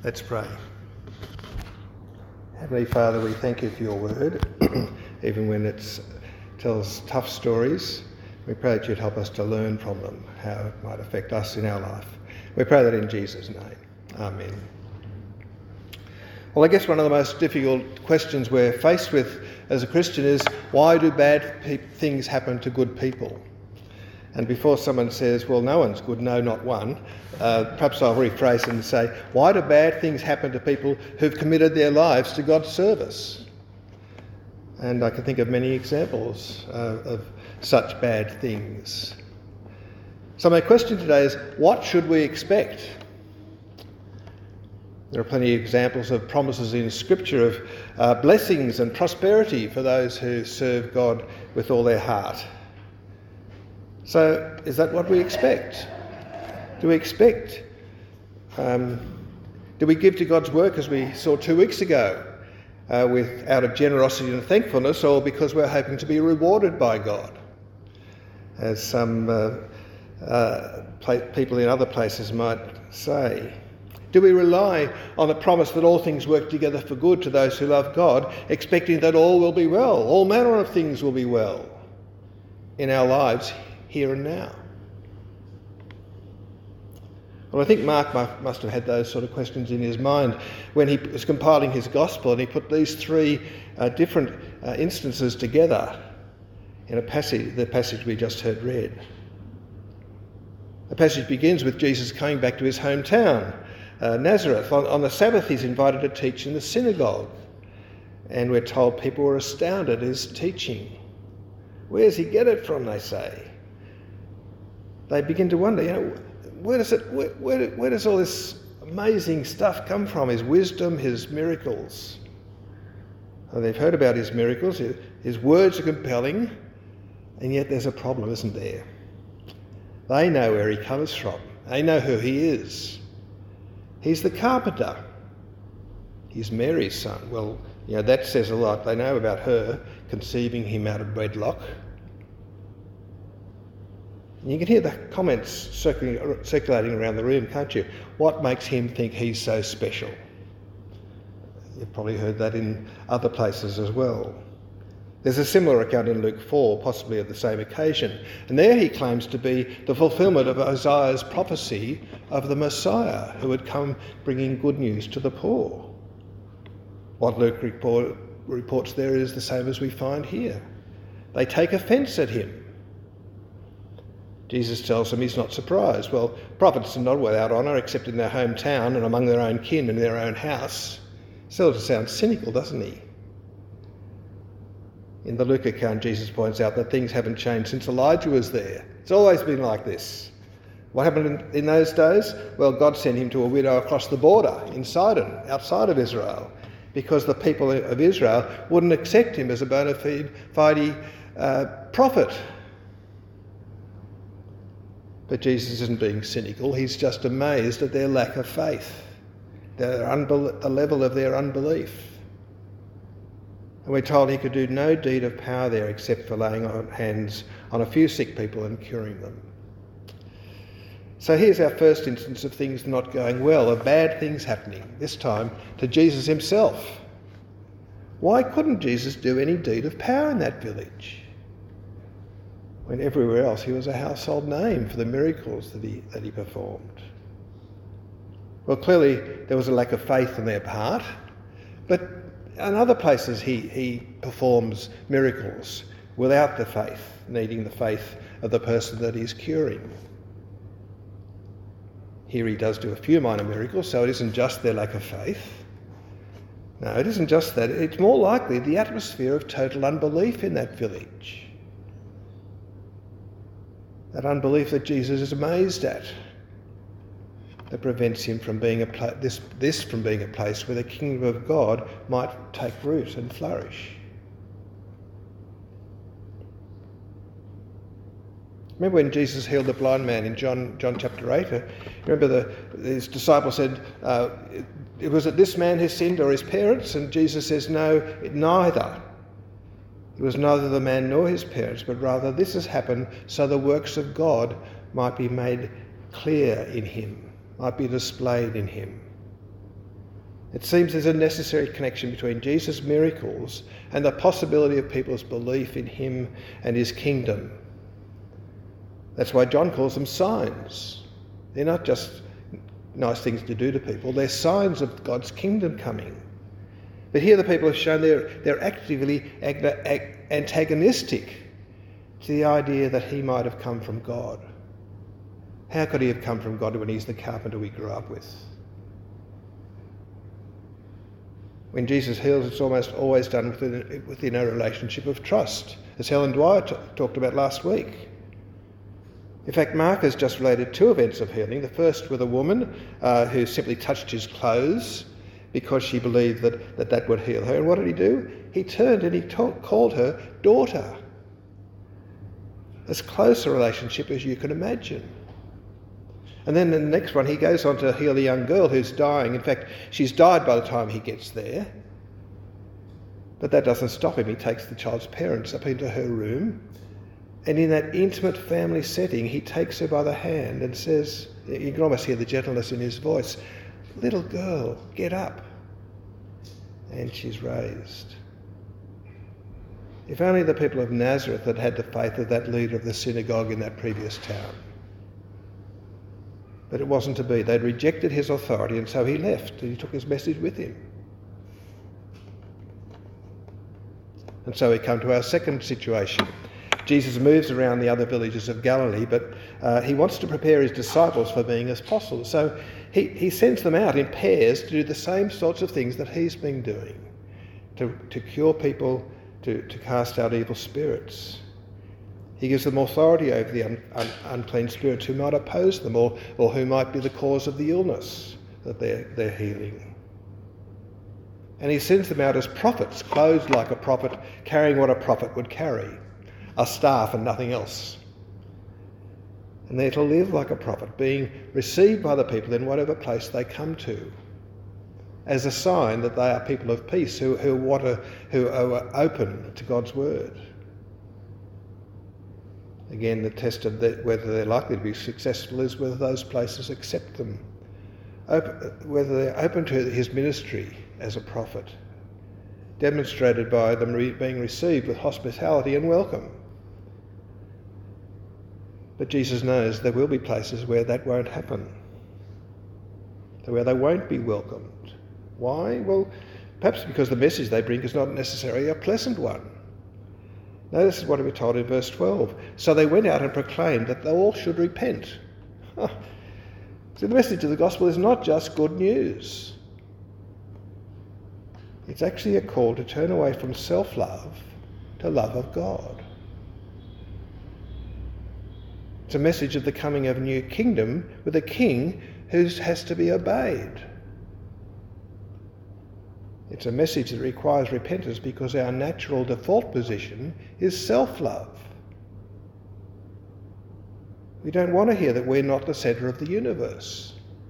Let's pray. Heavenly Father, we thank you for your word, even when it tells tough stories. We pray that you'd help us to learn from them, how it might affect us in our life. We pray that in Jesus' name. Amen. Well, I guess one of the most difficult questions we're faced with as a Christian is, why do bad things happen to good people? And before someone says, well, no one's good, no, not one, perhaps I'll rephrase and say, why do bad things happen to people who've committed their lives to God's service? And I can think of many examples of such bad things. So my question today is, what should we expect? There are plenty of examples of promises in Scripture of blessings and prosperity for those who serve God with all their heart. So, is that what we expect? Do we give to God's work, as we saw 2 weeks ago, out of generosity and thankfulness, or because we're hoping to be rewarded by God? As some people in other places might say. Do we rely on the promise that all things work together for good to those who love God, expecting that all will be well, all manner of things will be well in our lives here and now? Well, I think Mark must have had those sort of questions in his mind when he was compiling his gospel, and he put these three different instances together in the passage we just heard read. The passage begins with Jesus coming back to his hometown, Nazareth. On the Sabbath, he's invited to teach in the synagogue, and we're told people were astounded at his teaching. Where does he get it from, they say? They begin to wonder, where does all this amazing stuff come from? His wisdom, his miracles. Well, they've heard about his miracles. His words are compelling, and yet there's a problem, isn't there? They know where he comes from. They know who he is. He's the carpenter. He's Mary's son. Well, that says a lot. They know about her conceiving him out of wedlock. And you can hear the comments circulating around the room, can't you? What makes him think he's so special? You've probably heard that in other places as well. There's a similar account in Luke 4, possibly of the same occasion. And there he claims to be the fulfilment of Isaiah's prophecy of the Messiah who would come bringing good news to the poor. What Luke reports there is the same as we find here. They take offence at him. Jesus tells them he's not surprised. Well, prophets are not without honour except in their hometown and among their own kin and their own house. Still, it sounds cynical, doesn't he? In the Luke account, Jesus points out that things haven't changed since Elijah was there. It's always been like this. What happened in those days? Well, God sent him to a widow across the border in Sidon, outside of Israel, because the people of Israel wouldn't accept him as a bona fide prophet. But Jesus isn't being cynical. He's just amazed at their lack of faith, the level of their unbelief. And we're told he could do no deed of power there except for laying on hands on a few sick people and curing them. So here's our first instance of things not going well, of bad things happening, this time to Jesus himself. Why couldn't Jesus do any deed of power in that village, when everywhere else he was a household name for the miracles that he performed? Well, clearly there was a lack of faith on their part, but in other places he performs miracles without the faith, needing the faith of the person that he's curing. Here he does do a few minor miracles, so it isn't just their lack of faith. No, it isn't just that. It's more likely the atmosphere of total unbelief in that village. That unbelief that Jesus is amazed at, that prevents him from being from being a place where the kingdom of God might take root and flourish. Remember when Jesus healed the blind man in John chapter 8? Remember his disciples said, was it this man who sinned or his parents? And Jesus says, no, neither. It was neither the man nor his parents, but rather this has happened so the works of God might be made clear in him, might be displayed in him. It seems there's a necessary connection between Jesus' miracles and the possibility of people's belief in him and his kingdom. That's why John calls them signs. They're not just nice things to do to people, they're signs of God's kingdom coming. But here the people have shown they're actively antagonistic to the idea that he might have come from God. How could he have come from God when he's the carpenter we grew up with? When Jesus heals, it's almost always done within a relationship of trust, as Helen Dwyer talked about last week. In fact, Mark has just related two events of healing. The first with a woman who simply touched his clothes because she believed that would heal her. And what did he do? He turned and he called her daughter. As close a relationship as you can imagine. And then in the next one, he goes on to heal a young girl who's dying. In fact, she's died by the time he gets there. But that doesn't stop him. He takes the child's parents up into her room. And in that intimate family setting, he takes her by the hand and says, you can almost hear the gentleness in his voice, "Little girl, get up." And she's raised. If only the people of Nazareth had had the faith of that leader of the synagogue in that previous town. But it wasn't to be. They'd rejected his authority, and so he left, and he took his message with him. And so we come to our second situation. Jesus moves around the other villages of Galilee, but he wants to prepare his disciples for being apostles. So he sends them out in pairs to do the same sorts of things that he's been doing, to cure people, to cast out evil spirits. He gives them authority over the unclean spirits who might oppose them or who might be the cause of the illness that they're healing. And he sends them out as prophets, clothed like a prophet, carrying what a prophet would carry, a staff and nothing else. And they're to live like a prophet, being received by the people in whatever place they come to, as a sign that they are people of peace who are open to God's word. Again, the test of whether they're likely to be successful is whether those places accept them, whether they're open to his ministry as a prophet, demonstrated by them being received with hospitality and welcome. But Jesus knows there will be places where that won't happen, where they won't be welcomed. Why? Well, perhaps because the message they bring is not necessarily a pleasant one. Notice what we're told in verse 12. So they went out and proclaimed that they all should repent. So the message of the gospel is not just good news. It's actually a call to turn away from self-love to love of God. It's a message of the coming of a new kingdom with a king who has to be obeyed. It's a message that requires repentance because our natural default position is self-love. We don't want to hear that we're not the centre of the universe.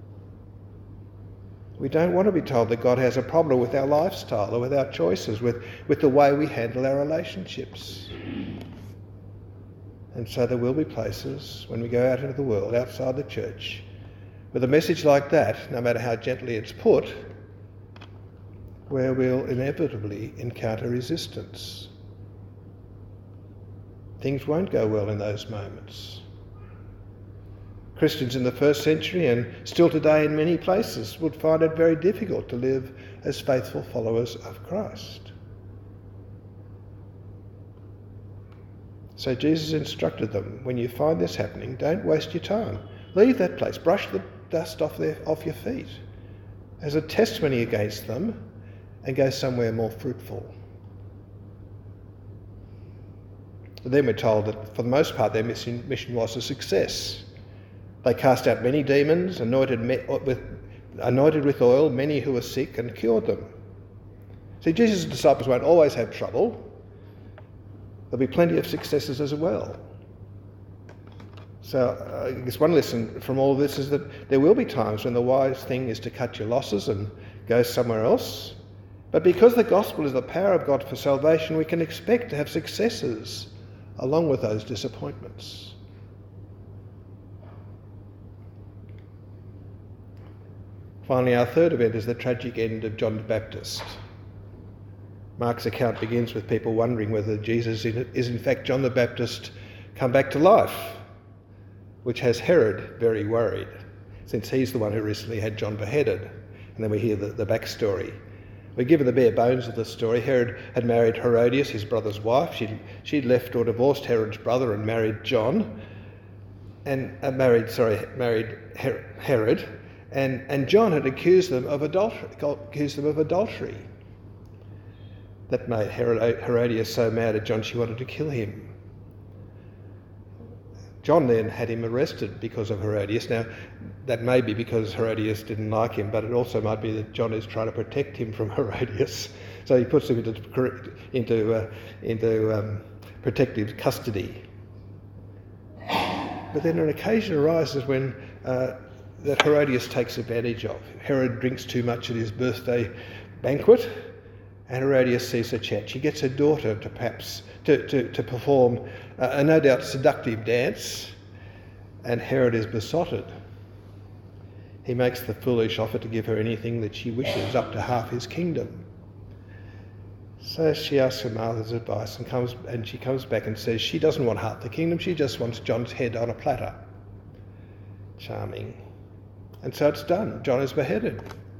We don't want to be told that God has a problem with our lifestyle or with our choices, with the way we handle our relationships. And so there will be places when we go out into the world, outside the church, with a message like that, no matter how gently it's put, where we'll inevitably encounter resistance. Things won't go well in those moments. Christians in the first century and still today in many places would find it very difficult to live as faithful followers of Christ. So Jesus instructed them, when you find this happening, don't waste your time. Leave that place, brush the dust off your feet as a testimony against them, and go somewhere more fruitful. But then we're told that for the most part their mission was a success. They cast out many demons, anointed with oil many who were sick, and cured them. See, Jesus' disciples won't always have trouble. There'll be plenty of successes as well. So I guess one lesson from all this is that there will be times when the wise thing is to cut your losses and go somewhere else. But because the gospel is the power of God for salvation, we can expect to have successes along with those disappointments. Finally, our third event is the tragic end of John the Baptist. Mark's account begins with people wondering whether Jesus is in fact John the Baptist come back to life, which has Herod very worried, since he's the one who recently had John beheaded. And then we hear the backstory. We're given the bare bones of the story. Herod had married Herodias, his brother's wife. She'd left or divorced Herod's brother and married John, and married Herod, and John had accused them of adultery. That made Herodias so mad at John she wanted to kill him. John then had him arrested because of Herodias. Now, that may be because Herodias didn't like him, but it also might be that John is trying to protect him from Herodias. So he puts him into protective custody. But then an occasion arises when that Herodias takes advantage of. Herod drinks too much at his birthday banquet, and Herodias sees a chance. She gets her daughter to perhaps to perform a no doubt seductive dance, and Herod is besotted. He makes the foolish offer to give her anything that she wishes, up to half his kingdom. So she asks her mother's advice and she comes back and says she doesn't want half the kingdom, she just wants John's head on a platter. Charming. And so it's done. John is beheaded.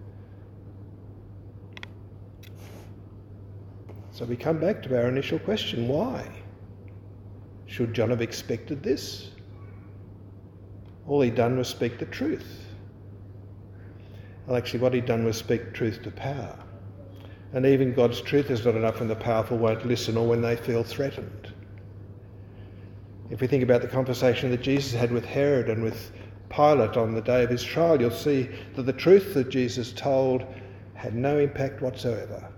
So we come back to our initial question, why? Should John have expected this? All he'd done was speak the truth. Well, actually what he'd done was speak truth to power. And even God's truth is not enough when the powerful won't listen or when they feel threatened. If we think about the conversation that Jesus had with Herod and with Pilate on the day of his trial, you'll see that the truth that Jesus told had no impact whatsoever.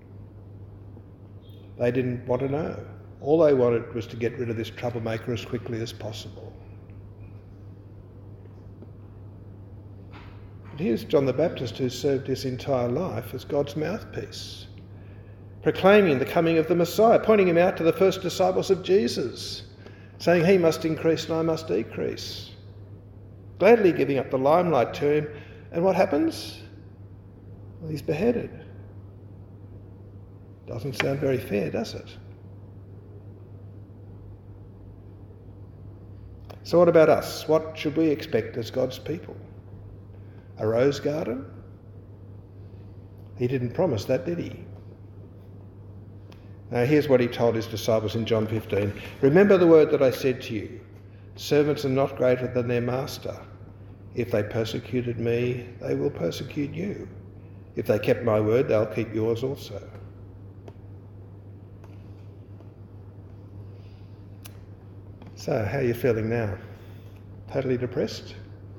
They didn't want to know. All they wanted was to get rid of this troublemaker as quickly as possible. But here's John the Baptist, who served his entire life as God's mouthpiece, proclaiming the coming of the Messiah, pointing him out to the first disciples of Jesus, saying he must increase and I must decrease, gladly giving up the limelight to him. And what happens? Well, he's beheaded. Doesn't sound very fair, does it? So what about us? What should we expect as God's people? A rose garden? He didn't promise that, did he? Now here's what he told his disciples in John 15. Remember the word that I said to you. Servants are not greater than their master. If they persecuted me, they will persecute you. If they kept my word, they'll keep yours also. So, how are you feeling now? Totally depressed?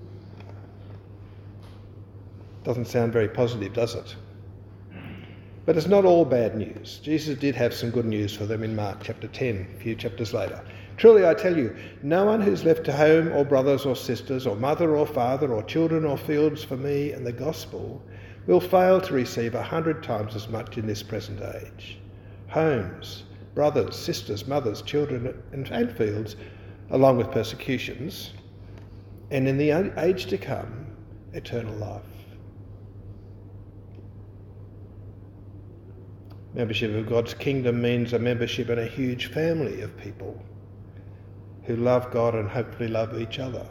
Doesn't sound very positive, does it? But it's not all bad news. Jesus did have some good news for them in Mark chapter 10, a few chapters later. Truly I tell you, no one who's left home or brothers or sisters or mother or father or children or fields for me and the gospel will fail to receive 100 times as much in this present age. Homes, brothers, sisters, mothers, children and fields, along with persecutions, and in the age to come, eternal life. Membership of God's kingdom means a membership in a huge family of people who love God and hopefully love each other.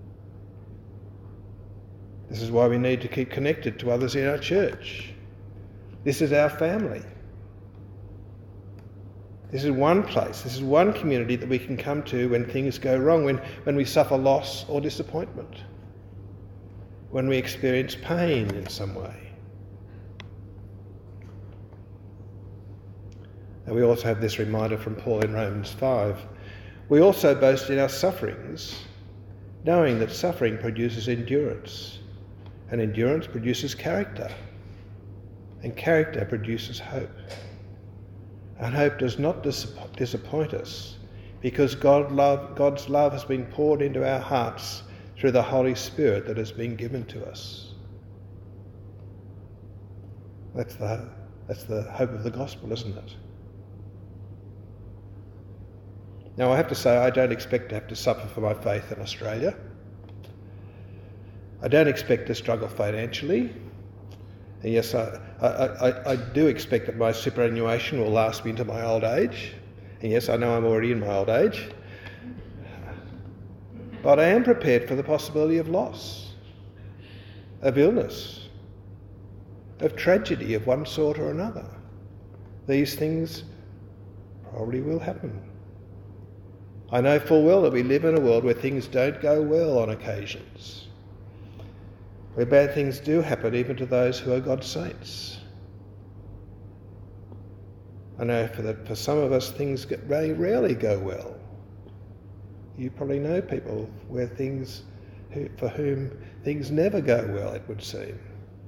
This is why we need to keep connected to others in our church. This is our family. This is one place, this is one community that we can come to when things go wrong, when we suffer loss or disappointment, when we experience pain in some way. And we also have this reminder from Paul in Romans 5. We also boast in our sufferings, knowing that suffering produces endurance, and endurance produces character, and character produces hope. And hope does not disappoint us, because God's love has been poured into our hearts through the Holy Spirit that has been given to us. That's the hope of the gospel, isn't it? Now I have to say I don't expect to have to suffer for my faith in Australia. I don't expect to struggle financially. And yes, I do expect that my superannuation will last me into my old age. And yes, I know I'm already in my old age. But I am prepared for the possibility of loss, of illness, of tragedy of one sort or another. These things probably will happen. I know full well that we live in a world where things don't go well on occasions, where bad things do happen even to those who are God's saints. I know for some of us things very rarely go well. You probably know people for whom things never go well, it would seem.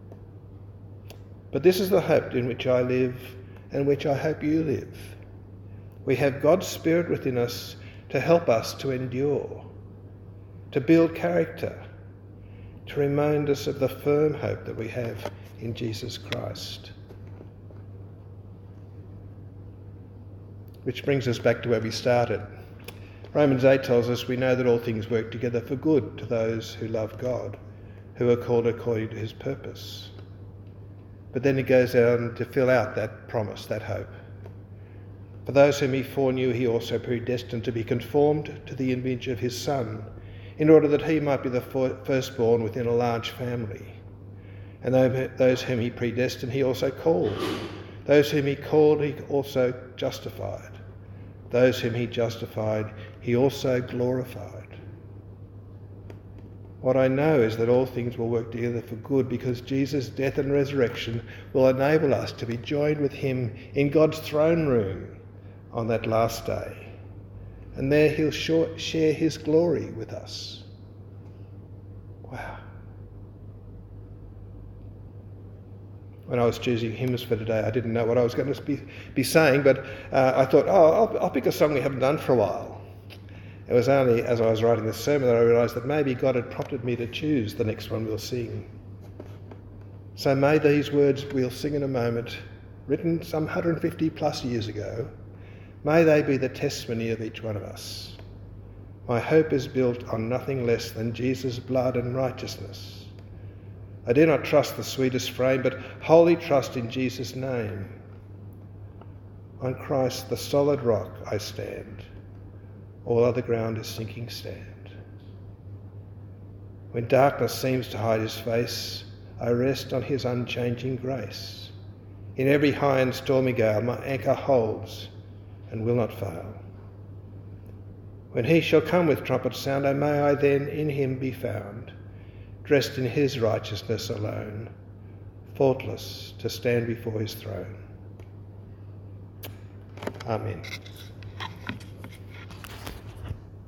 But this is the hope in which I live and which I hope you live. We have God's Spirit within us to help us to endure, to build character, to remind us of the firm hope that we have in Jesus Christ. Which brings us back to where we started. Romans 8 tells us we know that all things work together for good to those who love God, who are called according to his purpose. But then he goes on to fill out that promise, that hope. For those whom he foreknew, he also predestined to be conformed to the image of his Son, in order that he might be the firstborn within a large family. And those whom he predestined, he also called. Those whom he called, he also justified. Those whom he justified, he also glorified. What I know is that all things will work together for good because Jesus' death and resurrection will enable us to be joined with him in God's throne room on that last day. And there he'll share his glory with us. Wow. When I was choosing hymns for today, I didn't know what I was going to be saying, but I thought, I'll pick a song we haven't done for a while. It was only as I was writing this sermon that I realised that maybe God had prompted me to choose the next one we'll sing. So may these words we'll sing in a moment, written some 150 plus years ago, may they be the testimony of each one of us. My hope is built on nothing less than Jesus' blood and righteousness. I do not trust the sweetest frame, but wholly trust in Jesus' name. On Christ, the solid rock, I stand. All other ground is sinking sand. When darkness seems to hide his face, I rest on his unchanging grace. In every high and stormy gale, my anchor holds and will not fail. When he shall come with trumpet sound, oh, may I then in him be found, dressed in his righteousness alone, faultless to stand before his throne. Amen.